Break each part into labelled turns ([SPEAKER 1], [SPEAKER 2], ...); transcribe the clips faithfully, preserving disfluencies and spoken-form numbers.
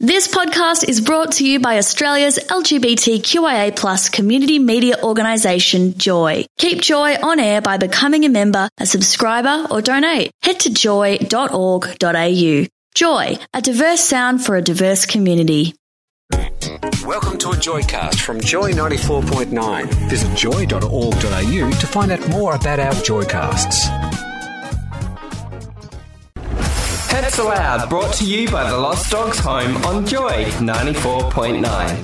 [SPEAKER 1] This podcast is brought to you by Australia's L G B T Q I A plus community media organisation, Joy. Keep Joy on air by becoming a member, a subscriber or donate. Head to joy dot org dot a u. Joy, a diverse sound for a diverse community.
[SPEAKER 2] Welcome to a Joycast from Joy ninety-four point nine. Visit joy dot org dot a u to find out more about our Joycasts.
[SPEAKER 3] Pets Aloud, brought to you by the Lost Dogs Home on Joy ninety-four point nine.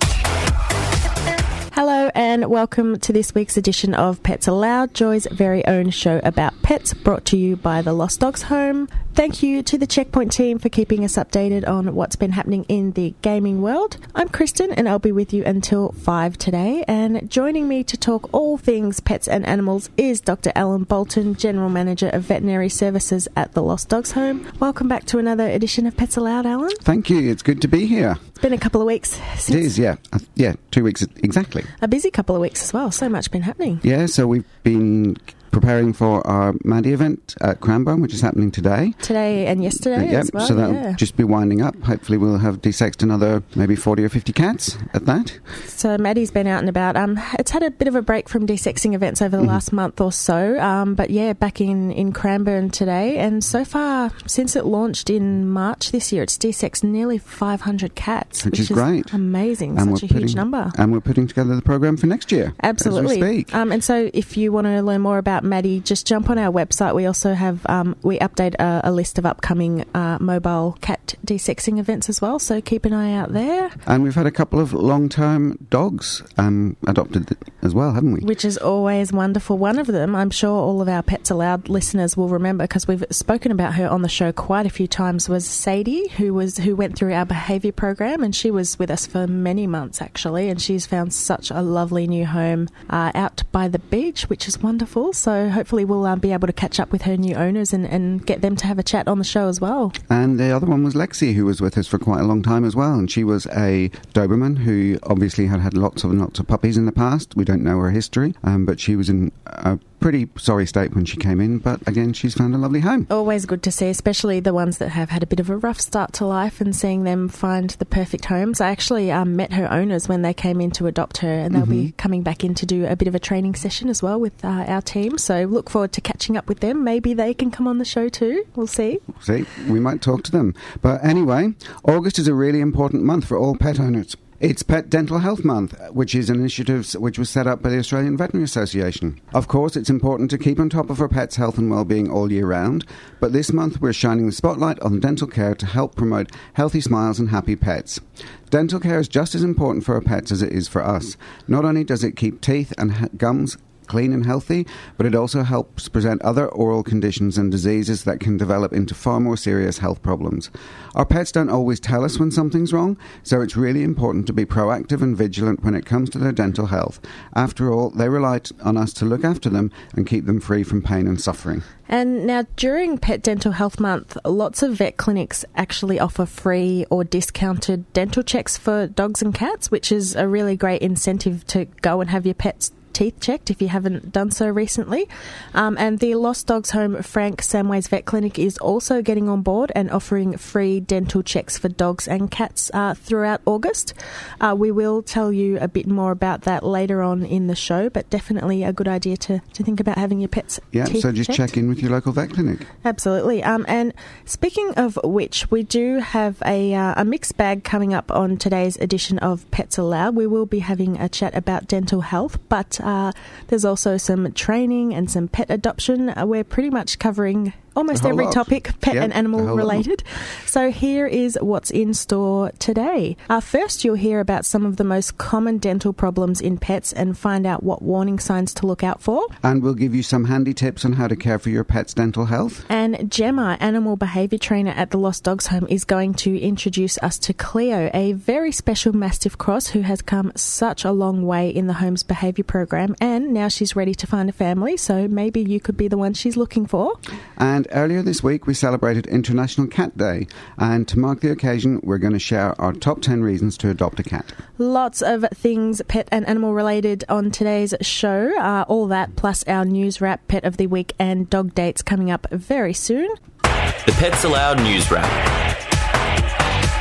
[SPEAKER 4] Hello and welcome to this week's edition of Pets Aloud, Joy's very own show about pets, brought to you by the Lost Dogs Home. Thank you to the Checkpoint team for keeping us updated on what's been happening in the gaming world. I'm Kristen and I'll be with you until five today, and joining me to talk all things pets and animals is Doctor Alan Bolton, General Manager of Veterinary Services at the Lost Dogs Home. Welcome back to another edition of Pets Aloud, Alan.
[SPEAKER 5] Thank you, it's good to be here.
[SPEAKER 4] It's been a couple of weeks since...
[SPEAKER 5] It is, yeah. Uh, yeah, two weeks exactly.
[SPEAKER 4] A busy couple of weeks as well, so much been happening.
[SPEAKER 5] Yeah, so we've been preparing for our Maddie event at Cranbourne, which is happening today.
[SPEAKER 4] Today and yesterday
[SPEAKER 5] uh, yeah,
[SPEAKER 4] as well.
[SPEAKER 5] So that'll
[SPEAKER 4] yeah.
[SPEAKER 5] just be winding up. Hopefully we'll have desexed another maybe forty or fifty cats at that.
[SPEAKER 4] So Maddie's been out and about. Um, it's had a bit of a break from desexing events over the mm-hmm. last month or so. Um, but yeah, back in, in Cranbourne today. And so far, since it launched in March this year, it's desexed nearly five hundred cats.
[SPEAKER 5] Which,
[SPEAKER 4] which
[SPEAKER 5] is, is great.
[SPEAKER 4] Amazing.
[SPEAKER 5] And
[SPEAKER 4] Such a
[SPEAKER 5] putting,
[SPEAKER 4] huge number.
[SPEAKER 5] And we're putting together the program for next year.
[SPEAKER 4] Absolutely.
[SPEAKER 5] As we speak.
[SPEAKER 4] Um, and so if you want to learn more about Maddie, just jump on our website. We also have, um, we update a, a list of upcoming uh, mobile cat desexing events as well, so keep an eye out there.
[SPEAKER 5] And we've had a couple of long-term dogs um, adopted as well, haven't we?
[SPEAKER 4] Which is always wonderful. One of them, I'm sure all of our Pets Aloud listeners will remember, because we've spoken about her on the show quite a few times, was Sadie, who was who went through our behaviour program, and she was with us for many months actually, and she's found such a lovely new home uh, out by the beach, which is wonderful. So hopefully we'll uh, be able to catch up with her new owners and, and get them to have a chat on the show as well.
[SPEAKER 5] And the other one was Lexi, who was with us for quite a long time as well, and she was a Doberman who obviously had had lots of lots of puppies in the past. We don't know her history, um, but she was in a pretty sorry state when she came in, but again she's found a lovely home.
[SPEAKER 4] Always good to see, especially the ones that have had a bit of a rough start to life, and seeing them find the perfect homes. I actually um, met her owners when they came in to adopt her, and they'll mm-hmm. be coming back in to do a bit of a training session as well with uh, our team, so look forward to catching up with them. Maybe they can come on the show too. We'll see.
[SPEAKER 5] See, we might talk to them. But anyway, August is a really important month for all pet owners. It's Pet Dental Health Month, which is an initiative which was set up by the Australian Veterinary Association. Of course, it's important to keep on top of our pets' health and well-being all year round, but this month we're shining the spotlight on dental care to help promote healthy smiles and happy pets. Dental care is just as important for our pets as it is for us. Not only does it keep teeth and ha- gums clean and healthy, but it also helps prevent other oral conditions and diseases that can develop into far more serious health problems. Our pets don't always tell us when something's wrong, so it's really important to be proactive and vigilant when it comes to their dental health. After all, they rely on us to look after them and keep them free from pain and suffering.
[SPEAKER 4] And now during Pet Dental Health Month, lots of vet clinics actually offer free or discounted dental checks for dogs and cats, which is a really great incentive to go and have your pets teeth checked if you haven't done so recently. Um, and the Lost Dogs Home Frank Samways Vet Clinic is also getting on board and offering free dental checks for dogs and cats uh, throughout August. Uh, we will tell you a bit more about that later on in the show, but definitely a good idea to, to think about having your pets
[SPEAKER 5] yeah,
[SPEAKER 4] teeth
[SPEAKER 5] so just
[SPEAKER 4] checked.
[SPEAKER 5] Check in with your local vet clinic.
[SPEAKER 4] Absolutely. Um, and speaking of which, we do have a, uh, a mixed bag coming up on today's edition of Pets Aloud. We will be having a chat about dental health, but Uh, there's also some training and some pet adoption. Uh, we're pretty much covering almost every
[SPEAKER 5] lot.
[SPEAKER 4] topic pet
[SPEAKER 5] yep,
[SPEAKER 4] and animal related. So here is what's in store today. Uh, first, you'll hear about some of the most common dental problems in pets and find out what warning signs to look out for.
[SPEAKER 5] And we'll give you some handy tips on how to care for your pet's dental health.
[SPEAKER 4] And Gemma, animal behaviour trainer at the Lost Dogs Home, is going to introduce us to Cleo, a very special Mastiff cross who has come such a long way in the home's behaviour program, and now she's ready to find a family, so maybe you could be the one she's looking for.
[SPEAKER 5] And earlier this week we celebrated International Cat Day, and to mark the occasion we're going to share our top ten reasons to adopt a cat.
[SPEAKER 4] Lots of things pet and animal related on today's show, uh, all that plus our news wrap, pet of the week and dog dates coming up very soon.
[SPEAKER 3] The Pets Aloud News Wrap.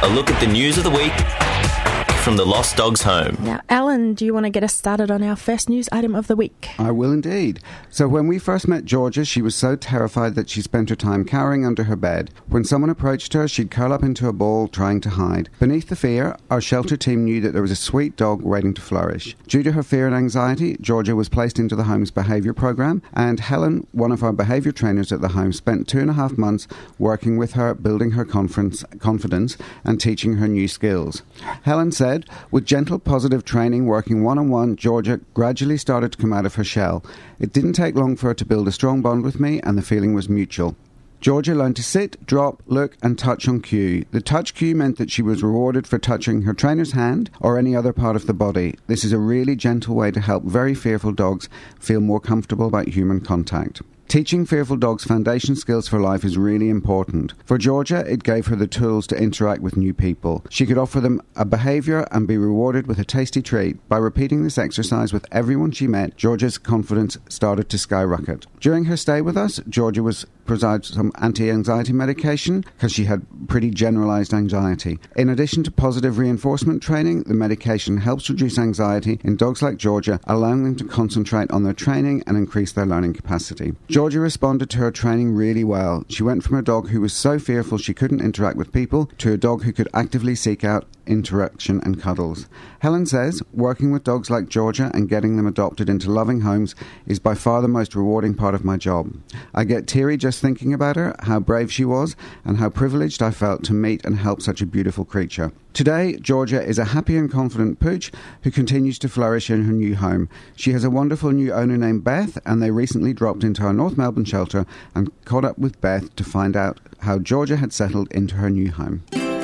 [SPEAKER 6] a look at the news of the week from the Lost Dogs Home.
[SPEAKER 4] Now, Alan, do you want to get us started on our first news item of the week?
[SPEAKER 5] I will indeed. So when we first met Georgia, she was so terrified that she spent her time cowering under her bed. When someone approached her, she'd curl up into a ball trying to hide. Beneath the fear, our shelter team knew that there was a sweet dog waiting to flourish. Due to her fear and anxiety, Georgia was placed into the home's behaviour program, and Helen, one of our behaviour trainers at the home, spent two and a half months working with her, building her confidence, confidence and teaching her new skills. Helen said, with gentle, positive training, working one-on-one, Georgia gradually started to come out of her shell. It didn't take long for her to build a strong bond with me, and the feeling was mutual. Georgia learned to sit, drop, look and touch on cue. The touch cue meant that she was rewarded for touching her trainer's hand or any other part of the body. This is a really gentle way to help very fearful dogs feel more comfortable about human contact. Teaching fearful dogs foundation skills for life is really important. For Georgia, it gave her the tools to interact with new people. She could offer them a behaviour and be rewarded with a tasty treat. By repeating this exercise with everyone she met, Georgia's confidence started to skyrocket. During her stay with us, Georgia was prescribed some anti-anxiety medication because she had pretty generalised anxiety. In addition to positive reinforcement training, the medication helps reduce anxiety in dogs like Georgia, allowing them to concentrate on their training and increase their learning capacity. Georgia responded to her training really well. She went from a dog who was so fearful she couldn't interact with people to a dog who could actively seek out interaction and cuddles. Helen says, working with dogs like Georgia and getting them adopted into loving homes is by far the most rewarding part of my job. I get teary just thinking about her, how brave she was, and how privileged I felt to meet and help such a beautiful creature. Today, Georgia is a happy and confident pooch who continues to flourish in her new home. She has a wonderful new owner named Beth, and they recently dropped into our North Melbourne shelter and caught up with Beth to find out how Georgia had settled into her new home.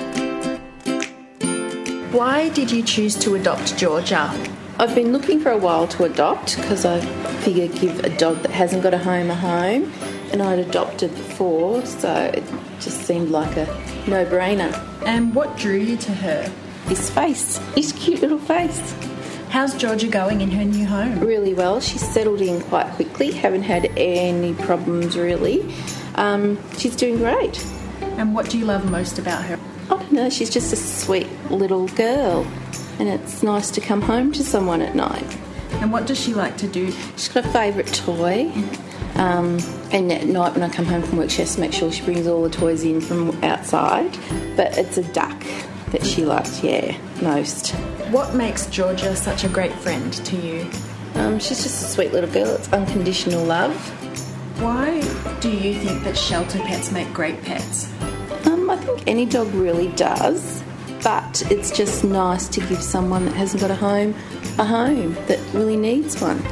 [SPEAKER 7] Why did you choose to adopt Georgia?
[SPEAKER 8] I've been looking for a while to adopt because I figure give a dog that hasn't got a home a home, and I'd adopted before, so it just seemed like a no-brainer.
[SPEAKER 7] And what drew you to her?
[SPEAKER 8] This face, this cute little face.
[SPEAKER 7] How's Georgia going in her new home?
[SPEAKER 8] Really well. She's settled in quite quickly, haven't had any problems really. Um, she's doing great.
[SPEAKER 7] And what do you love most about her?
[SPEAKER 8] I don't know, she's just a sweet little girl, and it's nice to come home to someone at night.
[SPEAKER 7] And what does she like to do?
[SPEAKER 8] She's got a favourite toy, um, and at night when I come home from work she has to make sure she brings all the toys in from outside, but it's a duck that she likes, yeah, most.
[SPEAKER 7] What makes Georgia such a great friend to you?
[SPEAKER 8] Um, she's just a sweet little girl. It's unconditional love.
[SPEAKER 7] Why do you think that shelter pets make great pets?
[SPEAKER 8] Um, I think any dog really does, but it's just nice to give someone that hasn't got a home a home that really needs one.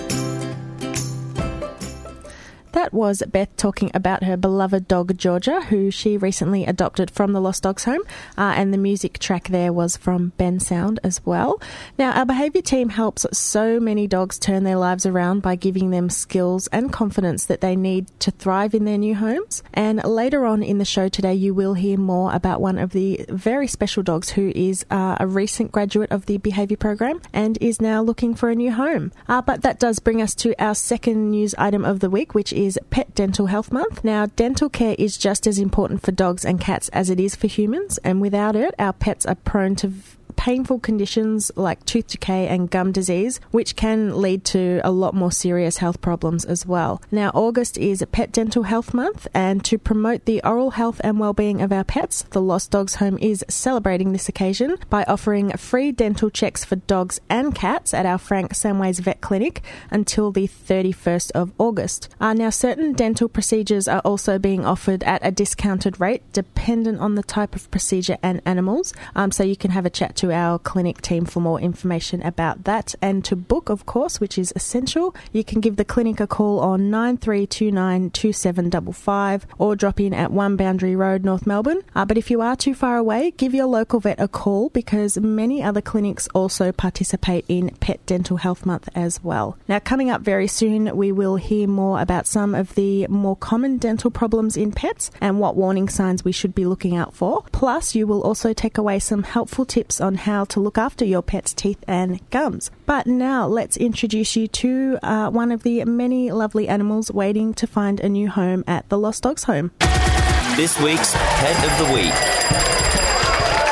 [SPEAKER 4] That was Beth talking about her beloved dog Georgia, who she recently adopted from the Lost Dogs Home, uh, and the music track there was from Ben Sound as well. Now, our behaviour team helps so many dogs turn their lives around by giving them skills and confidence that they need to thrive in their new homes. And later on in the show today, you will hear more about one of the very special dogs who is uh, a recent graduate of the behaviour program and is now looking for a new home. Uh, but that does bring us to our second news item of the week, which is is Pet Dental Health Month. Now, dental care is just as important for dogs and cats as it is for humans, and without it, our pets are prone to painful conditions like tooth decay and gum disease, which can lead to a lot more serious health problems as well. Now, August is Pet Dental Health Month, and to promote the oral health and well-being of our pets, the Lost Dogs Home is celebrating this occasion by offering free dental checks for dogs and cats at our Frank Samways Vet Clinic until the thirty-first of August. Uh, now, certain dental procedures are also being offered at a discounted rate dependent on the type of procedure and animals, um, so you can have a chat to our clinic team for more information about that. And to book, of course, which is essential, you can give the clinic a call on nine three two nine two seven five five or drop in at one Boundary Road, North Melbourne. Uh, but if you are too far away, give your local vet a call because many other clinics also participate in Pet Dental Health Month as well. Now, coming up very soon, we will hear more about some of the more common dental problems in pets and what warning signs we should be looking out for. Plus, you will also take away some helpful tips on how to look after your pet's teeth and gums. But now let's introduce you to uh, one of the many lovely animals waiting to find a new home at the Lost Dogs Home.
[SPEAKER 6] This week's Pet of the Week.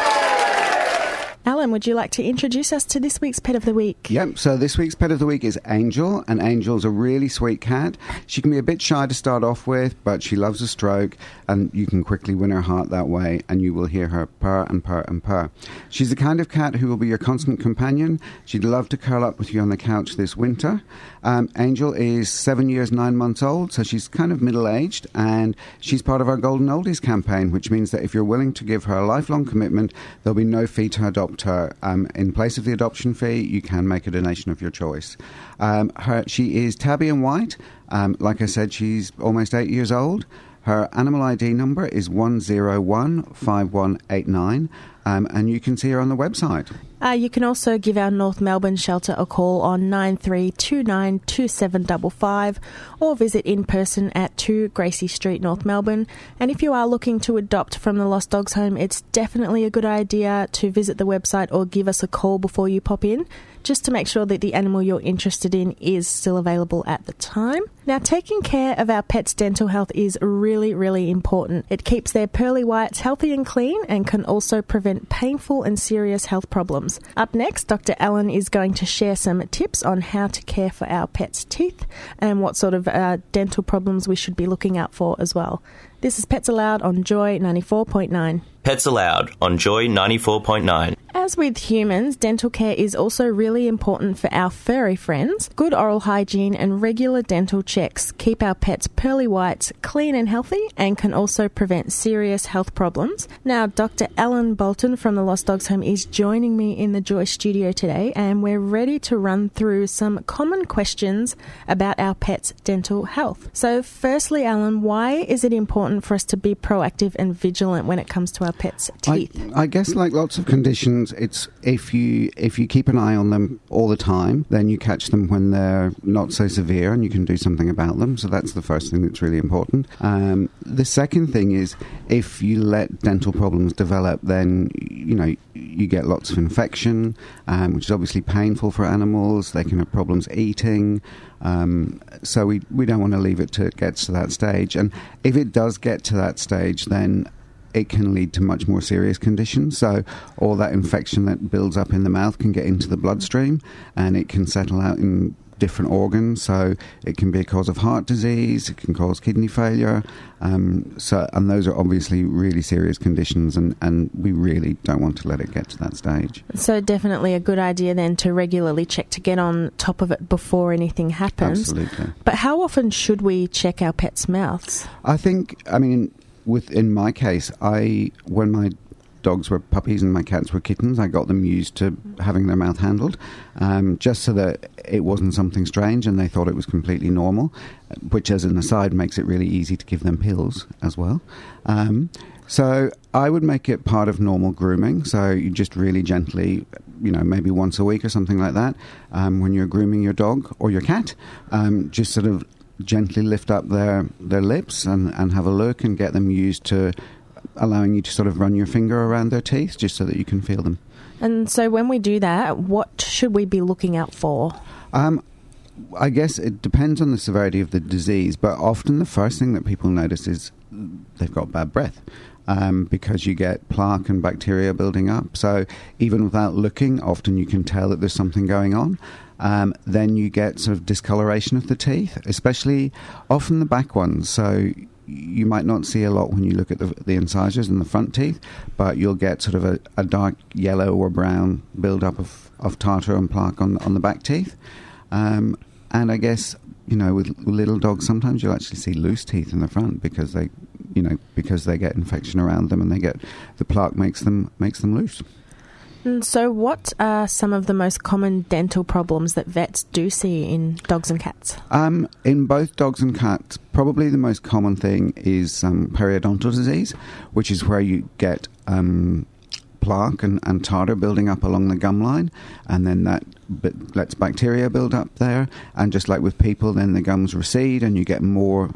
[SPEAKER 4] Alan, would you like to introduce us to this week's Pet of the Week?
[SPEAKER 5] Yep, so this week's Pet of the Week is Angel, and Angel's a really sweet cat. She can be a bit shy to start off with, but she loves a stroke, and you can quickly win her heart that way, and you will hear her purr and purr and purr. She's the kind of cat who will be your constant companion. She'd love to curl up with you on the couch this winter. Um, Angel is seven years, nine months old, so she's kind of middle-aged, and she's part of our Golden Oldies campaign, which means that if you're willing to give her a lifelong commitment, there'll be no fee to adopt her. Um, in place of the adoption fee, you can make a donation of your choice. Um, her, she is tabby and white. Um, like I said, she's almost eight years old. Her animal I D number is one zero one five one eight nine, um, and you can see her on the website.
[SPEAKER 4] Uh, you can also give our North Melbourne shelter a call on nine three two nine two seven five five or visit in person at two Gracie Street, North Melbourne. And if you are looking to adopt from the Lost Dogs Home, it's definitely a good idea to visit the website or give us a call before you pop in, just to make sure that the animal you're interested in is still available at the time. Now, taking care of our pets' dental health is really, really important. It keeps their pearly whites healthy and clean and can also prevent painful and serious health problems. Up next, Doctor Alan is going to share some tips on how to care for our pets' teeth and what sort of uh, dental problems we should be looking out for as well. This is Pets Aloud on Joy ninety-four point nine.
[SPEAKER 6] Pets Aloud on Joy ninety-four point nine.
[SPEAKER 4] As with humans, dental care is also really important for our furry friends. Good oral hygiene and regular dental checks keep our pets' pearly whites clean and healthy and can also prevent serious health problems. Now, Doctor Alan Bolton from the Lost Dogs Home is joining me in the Joy studio today, and we're ready to run through some common questions about our pets' dental health. So firstly, Alan, why is it important for us to be proactive and vigilant when it comes to our pets' teeth?
[SPEAKER 5] I, I guess like lots of conditions, it's if you if you keep an eye on them all the time, then you catch them when they're not so severe and you can do something about them. So that's the first thing that's really important. Um, the second thing is if you let dental problems develop, then you know you get lots of infection, um, which is obviously painful for animals. They can have problems eating. Um, so we, we don't want to leave it till it gets to that stage. And if it does get to that stage, then it can lead to much more serious conditions. So all that infection that builds up in the mouth can get into the bloodstream and it can settle out in different organs. So it can be a cause of heart disease, it can cause kidney failure. Um, so and those are obviously really serious conditions, and, and we really don't want to let it get to that stage.
[SPEAKER 4] So definitely a good idea then to regularly check to get on top of it before anything happens.
[SPEAKER 5] Absolutely.
[SPEAKER 4] But how often should we check our pets' mouths?
[SPEAKER 5] I think, I mean, with in my case, I when my dogs were puppies and my cats were kittens, I got them used to having their mouth handled, um, just so that it wasn't something strange and they thought it was completely normal, which as an aside makes it really easy to give them pills as well. Um, so I would make it part of normal grooming, so you just really gently, you know, maybe once a week or something like that, um, when you're grooming your dog or your cat, um, just sort of gently lift up their, their lips and, and have a look and get them used to allowing you to sort of run your finger around their teeth just so that you can feel them.
[SPEAKER 4] And so when we do that, what should we be looking out for? Um,
[SPEAKER 5] I guess it depends on the severity of the disease, but often the first thing that people notice is they've got bad breath. Um, because you get plaque and bacteria building up. So even without looking, often you can tell that there's something going on. Um, then you get sort of discoloration of the teeth, especially often the back ones. So you might not see a lot when you look at the, the incisors and the front teeth, but you'll get sort of a, a dark yellow or brown build-up of, of tartar and plaque on, on the back teeth. Um, and I guess, you know, with little dogs, sometimes you'll actually see loose teeth in the front because they, you know, because they get infection around them and they get, the plaque makes them makes them loose.
[SPEAKER 4] And so what are some of the most common dental problems that vets do see in dogs and cats?
[SPEAKER 5] Um, in both dogs and cats, probably the most common thing is um, periodontal disease, which is where you get um, plaque and, and tartar building up along the gum line, and then that b- lets bacteria build up there. And just like with people, then the gums recede and you get more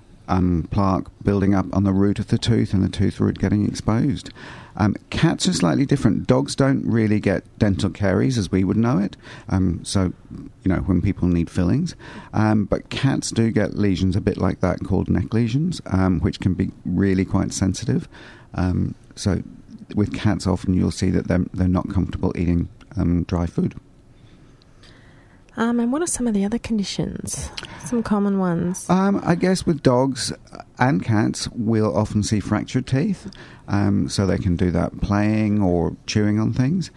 [SPEAKER 5] Um, plaque building up on the root of the tooth and the tooth root getting exposed. Um, cats are slightly different. Dogs don't really get dental caries as we would know it, um, so, you know, when people need fillings. Um, but cats do get lesions a bit like that called neck lesions, um, which can be really quite sensitive. Um, so with cats, often you'll see that they're, they're not comfortable eating um, dry food.
[SPEAKER 4] Um, and what are some of the other conditions? Some common ones.
[SPEAKER 5] Um, I guess with dogs and cats, we'll often see fractured teeth. Um, so they can do that playing or chewing on things.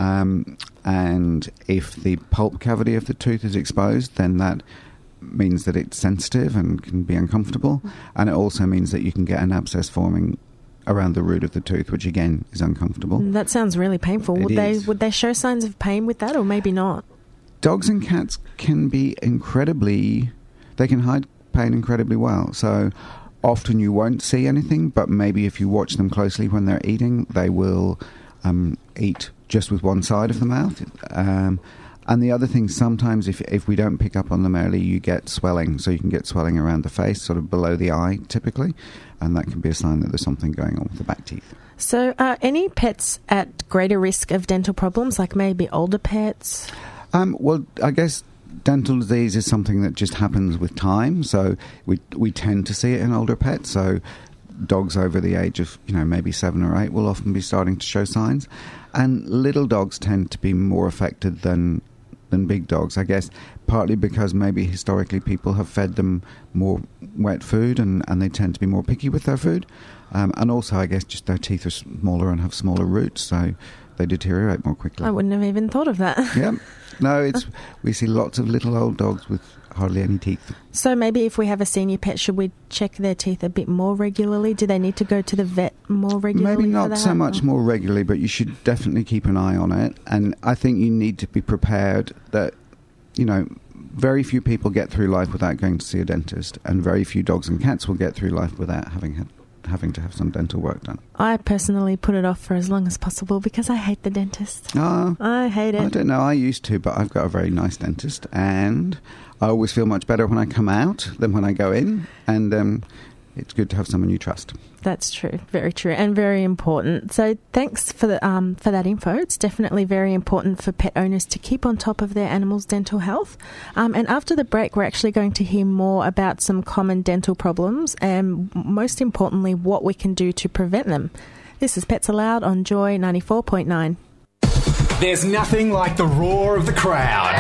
[SPEAKER 5] Um, and if the pulp cavity of the tooth is exposed, then that means that it's sensitive and can be uncomfortable. And it also means that you can get an abscess forming around the root of the tooth, which again is uncomfortable.
[SPEAKER 4] That sounds really painful.
[SPEAKER 5] It
[SPEAKER 4] Would
[SPEAKER 5] is.
[SPEAKER 4] they would they show signs of pain with that, or maybe not?
[SPEAKER 5] Dogs and cats can be incredibly... They can hide pain incredibly well. So often you won't see anything, but maybe if you watch them closely when they're eating, they will um, eat just with one side of the mouth. Um, and the other thing, sometimes if if we don't pick up on them early, you get swelling. So you can get swelling around the face, sort of below the eye, typically. And that can be a sign that there's something going on with the back teeth.
[SPEAKER 4] So are any pets at greater risk of dental problems, like maybe older pets?
[SPEAKER 5] Um, well, I guess dental disease is something that just happens with time. So we we tend to see it in older pets. So dogs over the age of, you know, maybe seven or eight will often be starting to show signs. And little dogs tend to be more affected than than big dogs, I guess, partly because maybe historically people have fed them more wet food and, and they tend to be more picky with their food. Um, and also, I guess, just their teeth are smaller and have smaller roots, so they deteriorate more quickly.
[SPEAKER 4] I wouldn't have even thought of that.
[SPEAKER 5] Yeah. No, it's we see lots of little old dogs with hardly any teeth.
[SPEAKER 4] So maybe if we have a senior pet, should we check their teeth a bit more regularly? Do they need to go to the vet more regularly?
[SPEAKER 5] Maybe
[SPEAKER 4] for
[SPEAKER 5] not
[SPEAKER 4] that?
[SPEAKER 5] so much more regularly, but you should definitely keep an eye on it. And I think you need to be prepared that, you know, very few people get through life without going to see a dentist, and very few dogs and cats will get through life without having had having to have some dental work done.
[SPEAKER 4] I personally put it off for as long as possible because I hate the dentist.
[SPEAKER 5] Uh,
[SPEAKER 4] I hate it.
[SPEAKER 5] I don't know, I used to, but I've got a very nice dentist, and I always feel much better when I come out than when I go in, and um, it's good to have someone you trust.
[SPEAKER 4] That's true, very true, and very important. So thanks for the um, for that info. It's definitely very important for pet owners to keep on top of their animals' dental health. Um, and after the break, we're actually going to hear more about some common dental problems and, most importantly, what we can do to prevent them. This is Pets Aloud on Joy ninety-four point nine.
[SPEAKER 2] There's nothing like the roar of the crowd,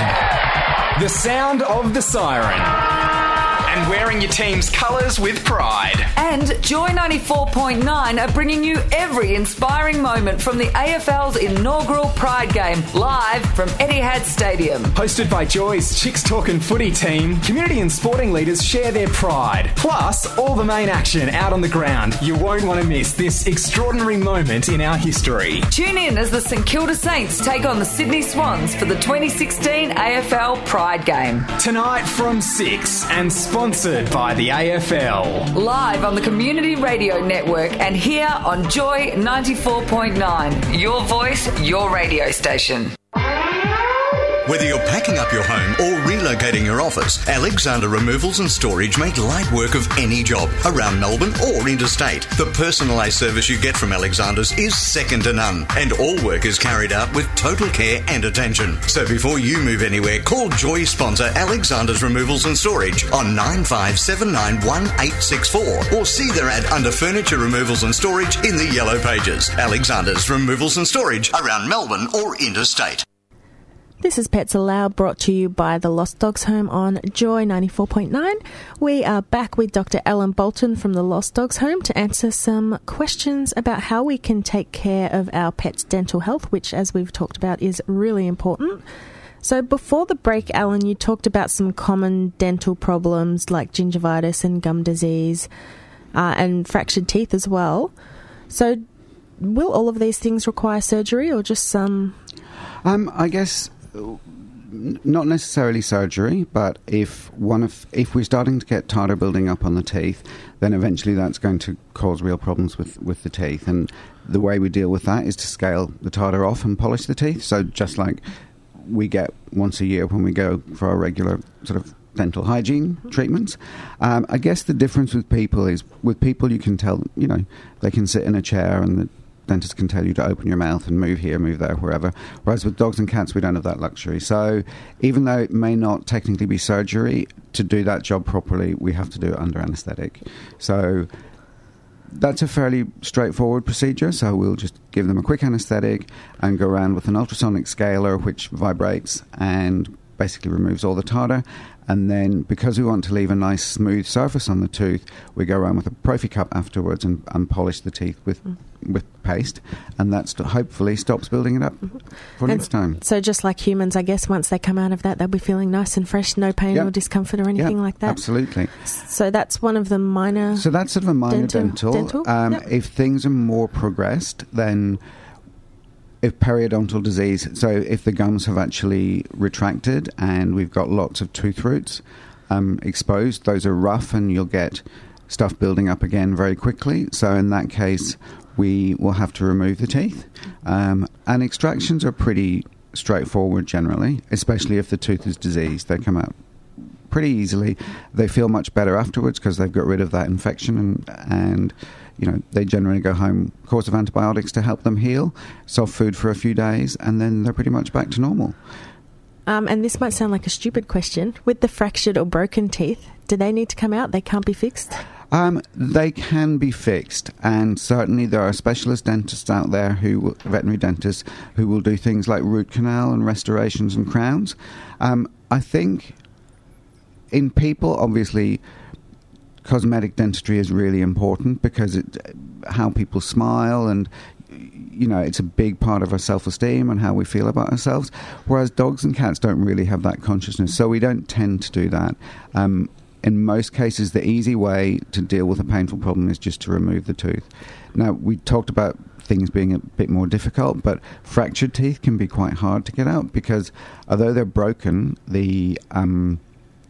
[SPEAKER 2] the sound of the siren, and wearing your team's colours with pride.
[SPEAKER 9] And Joy ninety-four point nine are bringing you every inspiring moment from the A F L's inaugural Pride Game, live from Etihad Stadium.
[SPEAKER 2] Hosted by Joy's Chicks Talkin' Footy team, community and sporting leaders share their pride. Plus, all the main action out on the ground. You won't want to miss this extraordinary moment in our history.
[SPEAKER 9] Tune in as the St Kilda Saints take on the Sydney Swans for the twenty sixteen A F L Pride Game.
[SPEAKER 2] Tonight from six, and sponsored by the A F L.
[SPEAKER 9] Live on the Community Radio Network and here on Joy ninety-four point nine. Your voice, your radio station.
[SPEAKER 10] Whether you're packing up your home or relocating your office, Alexander Removals and Storage make light work of any job around Melbourne or interstate. The personalised service you get from Alexander's is second to none, and all work is carried out with total care and attention. So before you move anywhere, call Joy sponsor Alexander's Removals and Storage on nine five seven nine one eight six four or see their ad under Furniture Removals and Storage in the Yellow Pages. Alexander's Removals and Storage around Melbourne or interstate.
[SPEAKER 4] This is Pets Aloud, brought to you by the Lost Dogs Home on Joy ninety-four point nine. We are back with Doctor Ellen Bolton from the Lost Dogs Home to answer some questions about how we can take care of our pets' dental health, which, as we've talked about, is really important. So before the break, Alan, you talked about some common dental problems like gingivitis and gum disease uh, and fractured teeth as well. So will all of these things require surgery or just some?
[SPEAKER 5] Um, I guess... Not necessarily surgery, but if one of if we're starting to get tartar building up on the teeth, then eventually that's going to cause real problems with, with the teeth. And the way we deal with that is to scale the tartar off and polish the teeth. So just like we get once a year when we go for our regular sort of dental hygiene treatments. Um, I guess the difference with people is with people you can tell, you know, they can sit in a chair and the dentist can tell you to open your mouth and move here, move there, wherever. Whereas with dogs and cats, we don't have that luxury. So even though it may not technically be surgery, to do that job properly, we have to do it under anaesthetic. So that's a fairly straightforward procedure. So we'll just give them a quick anaesthetic and go around with an ultrasonic scaler which vibrates and basically removes all the tartar. And then, because we want to leave a nice smooth surface on the tooth, we go around with a Prophy cup afterwards and, and polish the teeth with mm. with paste, and that st- hopefully stops building it up mm-hmm. for
[SPEAKER 4] and
[SPEAKER 5] next time.
[SPEAKER 4] So just like humans, I guess, once they come out of that, they'll be feeling nice and fresh, no pain
[SPEAKER 5] yep.
[SPEAKER 4] or discomfort or anything
[SPEAKER 5] yep,
[SPEAKER 4] like that.
[SPEAKER 5] Absolutely.
[SPEAKER 4] So that's one of the minor...
[SPEAKER 5] So that's sort of a minor dental.
[SPEAKER 4] dental. dental?
[SPEAKER 5] Um,
[SPEAKER 4] yep.
[SPEAKER 5] If things are more progressed, then... If periodontal disease, so if the gums have actually retracted and we've got lots of tooth roots um, exposed, those are rough and you'll get stuff building up again very quickly. So in that case, we will have to remove the teeth. Um, and extractions are pretty straightforward generally, especially if the tooth is diseased. They come out pretty easily. They feel much better afterwards because they've got rid of that infection and... and you know, they generally go home, course of antibiotics to help them heal, soft food for a few days, and then they're pretty much back to normal.
[SPEAKER 4] Um, and this might sound like a stupid question. With the fractured or broken teeth, do they need to come out? They can't be fixed?
[SPEAKER 5] Um, they can be fixed, and certainly there are specialist dentists out there, who veterinary dentists, who will do things like root canal and restorations and crowns. Um, I think in people, obviously... Cosmetic dentistry is really important because it, how people smile and, you know, it's a big part of our self-esteem and how we feel about ourselves, whereas dogs and cats don't really have that consciousness, so we don't tend to do that. Um, in most cases, the easy way to deal with a painful problem is just to remove the tooth. Now, we talked about things being a bit more difficult, but fractured teeth can be quite hard to get out because although they're broken, the... Um,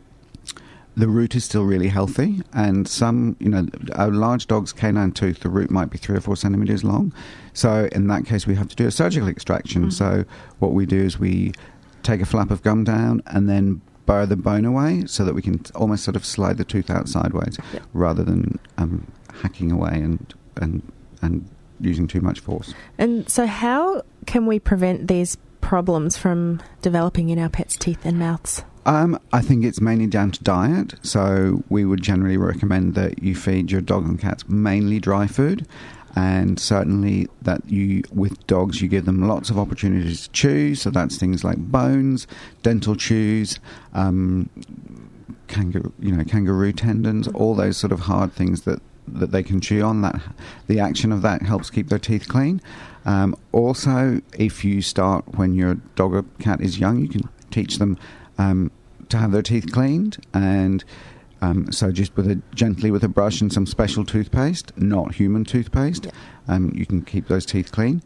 [SPEAKER 5] The root is still really healthy, and some, you know, a large dog's canine tooth, the root might be three or four centimetres long. So in that case, we have to do a surgical extraction. Mm-hmm. So what we do is we take a flap of gum down and then burr the bone away so that we can almost sort of slide the tooth out sideways yep. rather than um, hacking away and, and, and using too much force.
[SPEAKER 4] And so how can we prevent these problems from developing in our pets' teeth and mouths?
[SPEAKER 5] Um, I think it's mainly down to diet. So we would generally recommend that you feed your dog and cats mainly dry food, and certainly that you, with dogs, you give them lots of opportunities to chew. So that's things like bones, dental chews, um, kangaroo, you know, kangaroo tendons, all those sort of hard things that, that they can chew on. That the action of that helps keep their teeth clean. Um, also, if you start when your dog or cat is young, you can teach them um, to have their teeth cleaned, and um, so just with a gently with a brush and some special toothpaste, not human toothpaste, yeah. um, you can keep those teeth clean.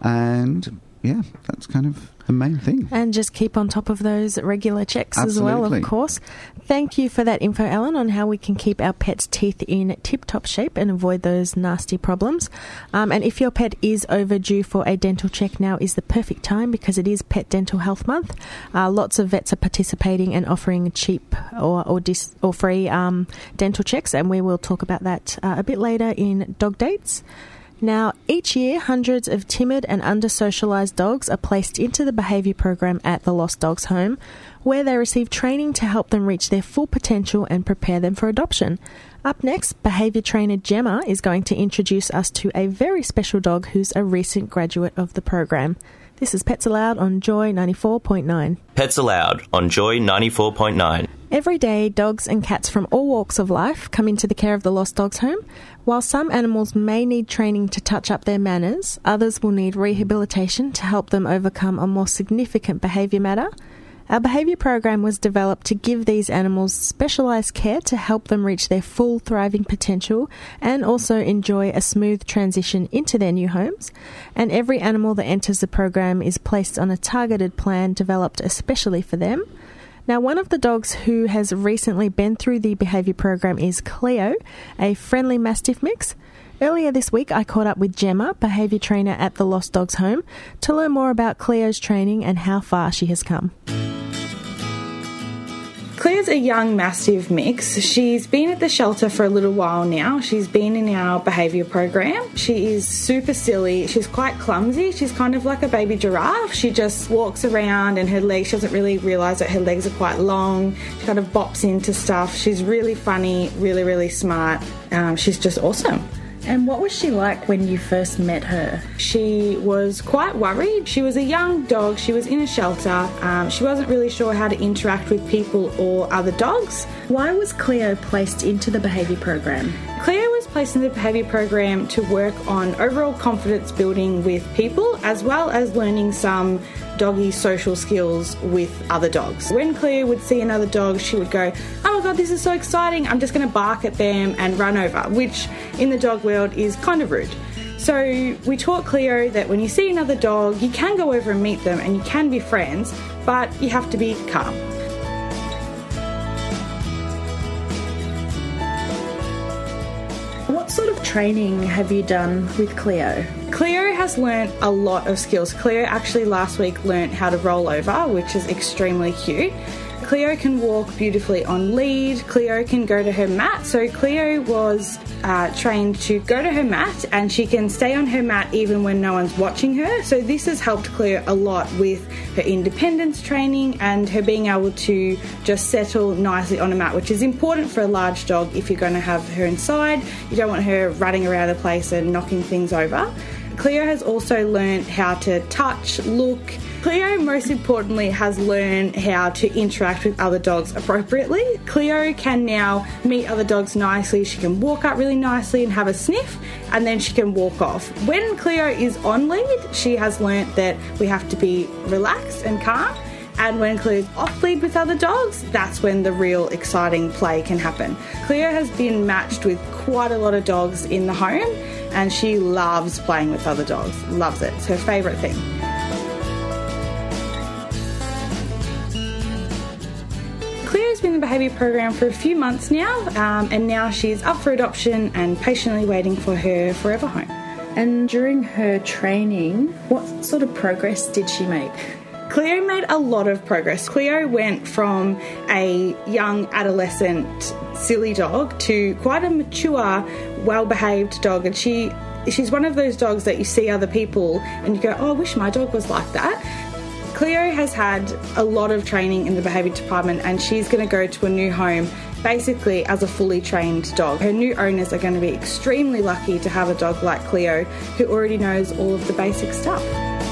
[SPEAKER 5] And yeah, that's kind of the main thing.
[SPEAKER 4] And just keep on top of those regular checks
[SPEAKER 5] Absolutely.
[SPEAKER 4] as well, of course. Thank you for that info, Alan, on how we can keep our pet's teeth in tip-top shape and avoid those nasty problems. Um, and if your pet is overdue for a dental check, now is the perfect time because it is Pet Dental Health Month. Uh, lots of vets are participating and offering cheap or or, dis- or free um, dental checks, and we will talk about that uh, a bit later in Dog Dates. Now, each year, hundreds of timid and under-socialised dogs are placed into the behaviour program at the Lost Dogs Home, where they receive training to help them reach their full potential and prepare them for adoption. Up next, behaviour trainer Gemma is going to introduce us to a very special dog who's a recent graduate of the program. This is Pets Aloud on Joy ninety-four point nine.
[SPEAKER 6] Pets Aloud on Joy ninety-four point nine.
[SPEAKER 4] Every day, dogs and cats from all walks of life come into the care of the Lost Dogs Home. While some animals may need training to touch up their manners, others will need rehabilitation to help them overcome a more significant behaviour matter. Our behaviour program was developed to give these animals specialised care to help them reach their full thriving potential and also enjoy a smooth transition into their new homes. And every animal that enters the program is placed on a targeted plan developed especially for them. Now, one of the dogs who has recently been through the behaviour program is Cleo, a friendly Mastiff mix. Earlier this week, I caught up with Gemma, behaviour trainer at the Lost Dogs Home, to learn more about Cleo's training and how far she has come.
[SPEAKER 11] Cleo's a young Mastiff mix. She's been at the shelter for a little while now. She's been in our behaviour program. She is super silly. She's quite clumsy. She's kind of like a baby giraffe. She just walks around and her legs, she doesn't really realise that her legs are quite long. She kind of bops into stuff. She's really funny, really, really smart. Um, she's just awesome.
[SPEAKER 4] And what was she like when you first met her?
[SPEAKER 11] She was quite worried. She was a young dog. She was in a shelter. Um, she wasn't really sure how to interact with people or other dogs.
[SPEAKER 4] Why was Cleo placed into the behaviour program?
[SPEAKER 11] Cleo was placed in the behaviour program to work on overall confidence building with people, as well as learning some doggy social skills with other dogs. When Cleo would see another dog, she would go, oh my god, this is so exciting, I'm just going to bark at them and run over, which in the dog world is kind of rude. So we taught Cleo that when you see another dog, you can go over and meet them and you can be friends, but you have to be calm.
[SPEAKER 4] What sort of training have you done with Cleo?
[SPEAKER 11] Cleo has learnt a lot of skills. Cleo actually last week learnt how to roll over, which is extremely cute. Cleo can walk beautifully on lead. Cleo can go to her mat. So Cleo was uh, trained to go to her mat, and she can stay on her mat even when no one's watching her. So this has helped Cleo a lot with her independence training and her being able to just settle nicely on a mat, which is important for a large dog if you're going to have her inside. You don't want her running around the place and knocking things over. Cleo has also learned how to touch, look. Cleo, most importantly, has learned how to interact with other dogs appropriately. Cleo can now meet other dogs nicely. She can walk up really nicely and have a sniff, and then she can walk off. When Cleo is on lead, she has learnt that we have to be relaxed and calm. And when Cleo's off lead with other dogs, that's when the real exciting play can happen. Cleo has been matched with quite a lot of dogs in the home, and she loves playing with other dogs. Loves it. It's her favourite thing. Cleo's been in the behaviour program for a few months now, um, and now she's up for adoption and patiently waiting for her forever home.
[SPEAKER 4] And during her training, what sort of progress did she make?
[SPEAKER 11] Cleo made a lot of progress. Cleo went from a young adolescent silly dog to quite a mature, well-behaved dog, and she she's one of those dogs that you see other people and you go, oh, I wish my dog was like that. Cleo has had a lot of training in the behaviour department, and she's going to go to a new home basically as a fully trained dog. Her new owners are going to be extremely lucky to have a dog like Cleo who already knows all of the basic stuff.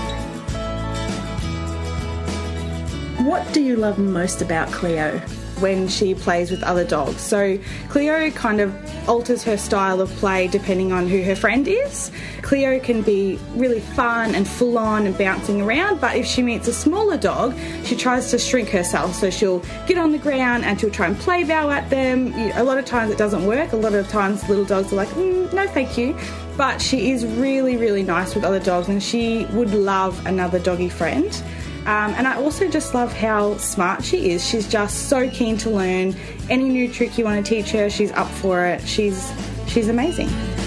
[SPEAKER 4] What do you love most about Cleo?
[SPEAKER 11] When she plays with other dogs. So Cleo kind of alters her style of play depending on who her friend is. Cleo can be really fun and full on and bouncing around, but if she meets a smaller dog, she tries to shrink herself. So she'll get on the ground and she'll try and play bow at them. A lot of times it doesn't work. A lot of times little dogs are like, mm, no thank you. But she is really, really nice with other dogs, and she would love another doggy friend. Um, and I also just love how smart she is. She's just so keen to learn. Any new trick you want to teach her, she's up for it. She's she's amazing.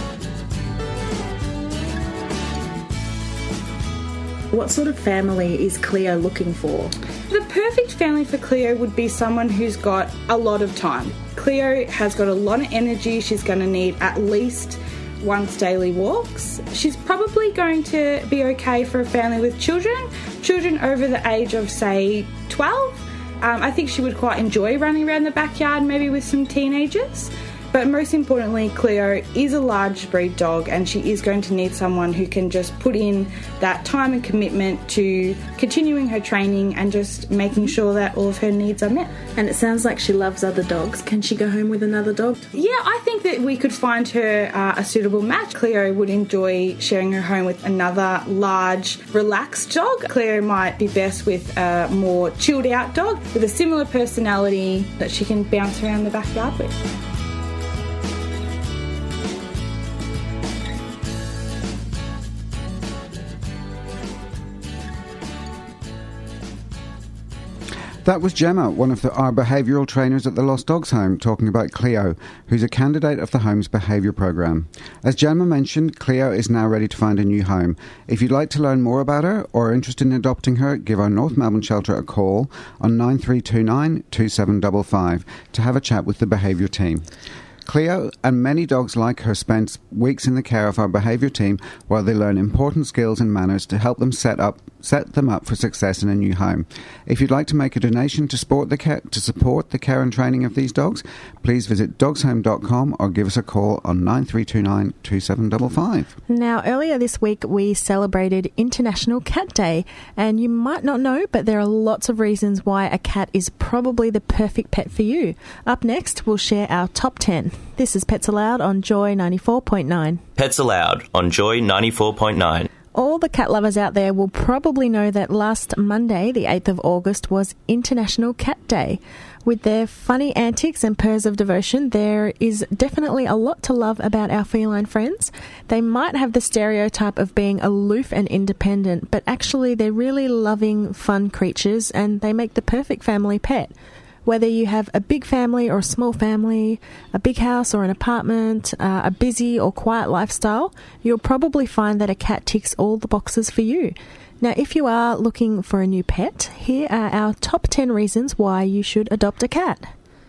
[SPEAKER 4] What sort of family is Cleo looking for?
[SPEAKER 11] The perfect family for Cleo would be someone who's got a lot of time. Cleo has got a lot of energy. She's going to need at least once daily walks. She's probably going to be okay for a family with children, children over the age of, say, twelve. Um, I think she would quite enjoy running around the backyard, maybe with some teenagers. But most importantly, Cleo is a large breed dog, and she is going to need someone who can just put in that time and commitment to continuing her training and just making sure that all of her needs are met.
[SPEAKER 4] And it sounds like she loves other dogs. Can she go home with another dog?
[SPEAKER 11] Yeah, I think that we could find her uh, a suitable match. Cleo would enjoy sharing her home with another large, relaxed dog. Cleo might be best with a more chilled out dog with a similar personality that she can bounce around the backyard with.
[SPEAKER 5] That was Gemma, one of the, our behavioural trainers at the Lost Dogs Home, talking about Cleo, who's a candidate of the home's behaviour programme. As Gemma mentioned, Cleo is now ready to find a new home. If you'd like to learn more about her or are interested in adopting her, give our North Melbourne shelter a call on nine three two nine, two seven five five to have a chat with the behaviour team. Cleo and many dogs like her spend weeks in the care of our behaviour team while they learn important skills and manners to help them set up set them up for success in a new home. If you'd like to make a donation to support the care, to support the care and training of these dogs, please visit dogs home dot com or give us a call on nine three two nine, two seven five five.
[SPEAKER 4] Now, earlier this week we celebrated International Cat Day, and you might not know, but there are lots of reasons why a cat is probably the perfect pet for you. Up next, we'll share our top ten. This is Pets Aloud on Joy ninety-four point nine.
[SPEAKER 6] Pets Aloud on Joy ninety-four point nine.
[SPEAKER 4] All the cat lovers out there will probably know that last Monday, the eighth of August, was International Cat Day. With their funny antics and purrs of devotion, there is definitely a lot to love about our feline friends. They might have the stereotype of being aloof and independent, but actually they're really loving, fun creatures, and they make the perfect family pet. Whether you have a big family or a small family, a big house or an apartment, uh, a busy or quiet lifestyle, you'll probably find that a cat ticks all the boxes for you. Now, if you are looking for a new pet, here are our top ten reasons why you should adopt a cat.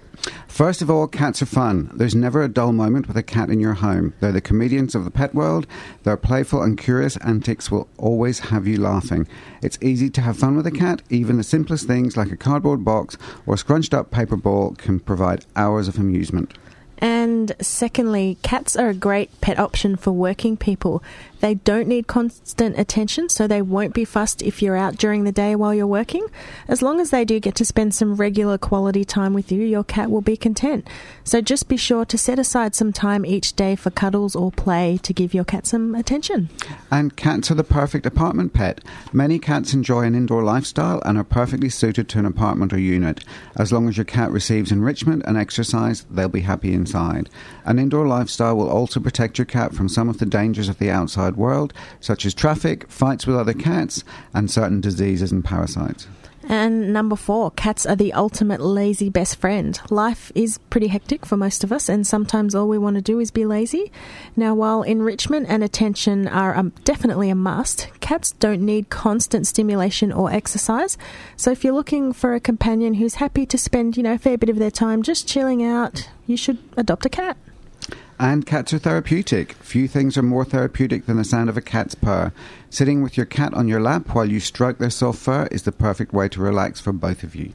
[SPEAKER 5] First of all, cats are fun. There's never a dull moment with a cat in your home. They're the comedians of the pet world. Their playful and curious antics will always have you laughing. It's easy to have fun with a cat. Even the simplest things like a cardboard box or a scrunched up paper ball can provide hours of amusement.
[SPEAKER 4] And secondly, cats are a great pet option for working people. They don't need constant attention, so they won't be fussed if you're out during the day while you're working. As long as they do get to spend some regular quality time with you, your cat will be content. So just be sure to set aside some time each day for cuddles or play to give your cat some attention.
[SPEAKER 5] And cats are the perfect apartment pet. Many cats enjoy an indoor lifestyle and are perfectly suited to an apartment or unit. As long as your cat receives enrichment and exercise, they'll be happy inside. An indoor lifestyle will also protect your cat from some of the dangers of the outside world, such as traffic, fights with other cats, and certain diseases and parasites.
[SPEAKER 4] And number four, cats are the ultimate lazy best friend. Life is pretty hectic for most of us, and sometimes all we want to do is be lazy. Now, while enrichment and attention are um, definitely a must, cats don't need constant stimulation or exercise. So if you're looking for a companion who's happy to spend, you know, a fair bit of their time just chilling out, you should adopt a cat.
[SPEAKER 5] And cats are therapeutic. Few things are more therapeutic than the sound of a cat's purr. Sitting with your cat on your lap while you stroke their soft fur is the perfect way to relax for both of you.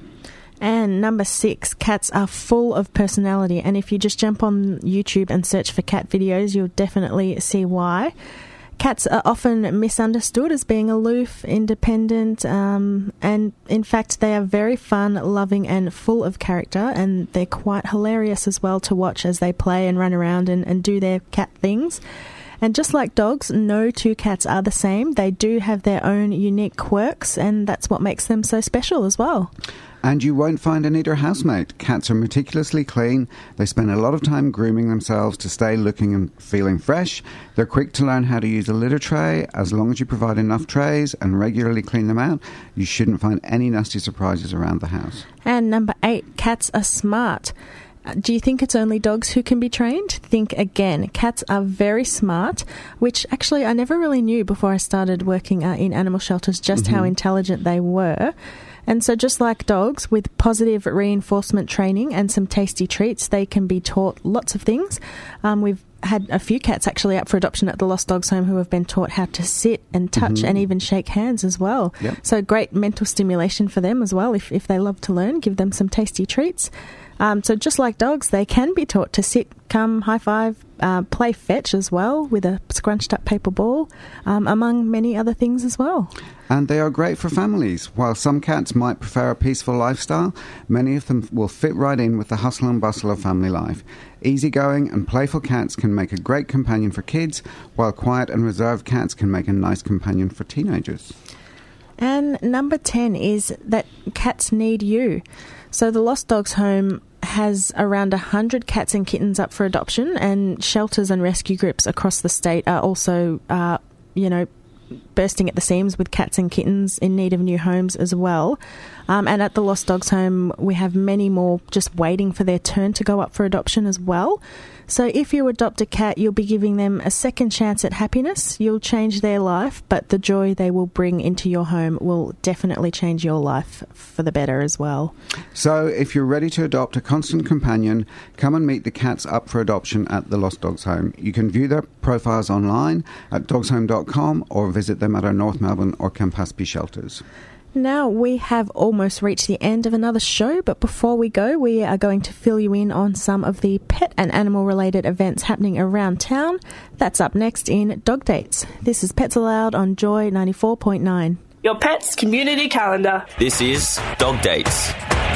[SPEAKER 4] And number six, cats are full of personality. And if you just jump on YouTube and search for cat videos, you'll definitely see why. Cats are often misunderstood as being aloof, independent, um, and in fact they are very fun, loving and full of character, and they're quite hilarious as well to watch as they play and run around and, and do their cat things. And just like dogs, no two cats are the same. They do have their own unique quirks, and that's what makes them so special as well.
[SPEAKER 5] And you won't find a neater housemate. Cats are meticulously clean. They spend a lot of time grooming themselves to stay looking and feeling fresh. They're quick to learn how to use a litter tray. As long as you provide enough trays and regularly clean them out, you shouldn't find any nasty surprises around the house.
[SPEAKER 4] And number eight, cats are smart. Do you think it's only dogs who can be trained? Think again. Cats are very smart, which actually I never really knew before I started working uh, in animal shelters, just mm-hmm. how intelligent they were. And so just like dogs, with positive reinforcement training and some tasty treats, they can be taught lots of things. Um, we've had a few cats actually up for adoption at the Lost Dogs Home who have been taught how to sit and touch mm-hmm. and even shake hands as well. Yep. So great mental stimulation for them as well. If, if they love to learn, give them some tasty treats. Um, so just like dogs, they can be taught to sit, come, high five, uh, play fetch as well with a scrunched up paper ball, um, among many other things as well.
[SPEAKER 5] And they are great for families. While some cats might prefer a peaceful lifestyle, many of them will fit right in with the hustle and bustle of family life. Easygoing and playful cats can make a great companion for kids, while quiet and reserved cats can make a nice companion for teenagers.
[SPEAKER 4] And number ten is that cats need you. So the Lost Dogs Home has around one hundred cats and kittens up for adoption, and shelters and rescue groups across the state are also, uh, you know, bursting at the seams with cats and kittens in need of new homes as well. Um, and at the Lost Dogs Home, we have many more just waiting for their turn to go up for adoption as well. So if you adopt a cat, you'll be giving them a second chance at happiness. You'll change their life, but the joy they will bring into your home will definitely change your life for the better as well.
[SPEAKER 5] So if you're ready to adopt a constant companion, come and meet the cats up for adoption at the Lost Dogs Home. You can view their profiles online at dogs home dot com or visit them them at our North Melbourne or Campaspe shelters.
[SPEAKER 4] Now, we have almost reached the end of another show, but before we go, we are going to fill you in on some of the pet and animal-related events happening around town. That's up next in Dog Dates. This is Pets Aloud on Joy ninety-four point nine.
[SPEAKER 12] Your pet's community calendar.
[SPEAKER 6] This is Dog Dates.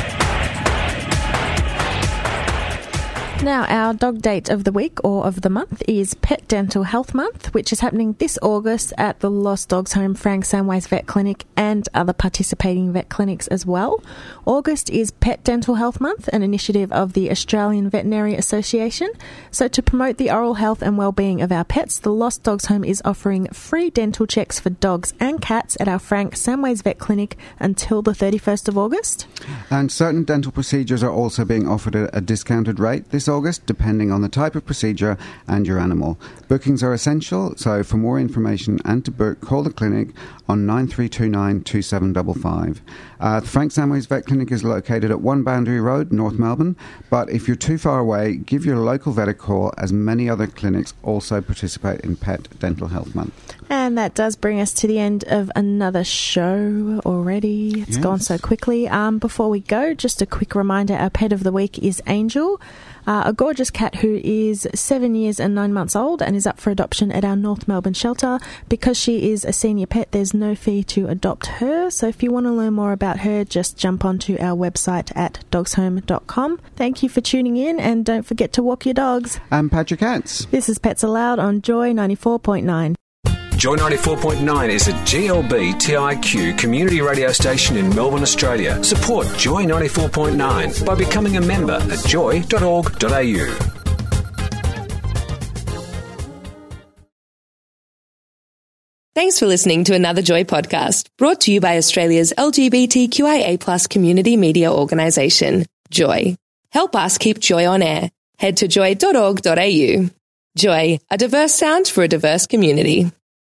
[SPEAKER 4] Now, our dog date of the week or of the month is Pet Dental Health Month, which is happening this August at the Lost Dogs Home Frank Samways Vet Clinic and other participating vet clinics as well. August is Pet Dental Health Month, an initiative of the Australian Veterinary Association. So to promote the oral health and well-being of our pets, the Lost Dogs Home is offering free dental checks for dogs and cats at our Frank Samways Vet Clinic until the thirty-first of August.
[SPEAKER 5] And certain dental procedures are also being offered at a discounted rate this August, depending on the type of procedure and your animal. Bookings are essential, so for more information and to book, call the clinic on nine three two nine, two seven five five. Uh, the Frank Samways Vet Clinic is located at One Boundary Road, North Melbourne, but if you're too far away, give your local vet a call, as many other clinics also participate in Pet Dental Health Month.
[SPEAKER 4] And that does bring us to the end of another show already. It's yes. gone so quickly. Um, before we go, just a quick reminder, our pet of the week is Angel, uh, a gorgeous cat who is seven years and nine months old and is up for adoption at our North Melbourne shelter. Because she is a senior pet, there's no fee to adopt her. So if you want to learn more about her, just jump onto our website at dogs home dot com. Thank you for tuning in, and don't forget to walk your dogs.
[SPEAKER 5] And pat your cats.
[SPEAKER 4] This is Pets Aloud on Joy ninety-four point nine.
[SPEAKER 13] Joy ninety-four point nine is a G L B T I Q community radio station in Melbourne, Australia. Support Joy ninety-four point nine by becoming a member at joy dot org dot a u.
[SPEAKER 14] Thanks for listening to another Joy podcast, brought to you by Australia's L G B T Q I A plus community media organisation, Joy. Help us keep Joy on air. Head to joy dot org dot a u. Joy, a diverse sound for a diverse community.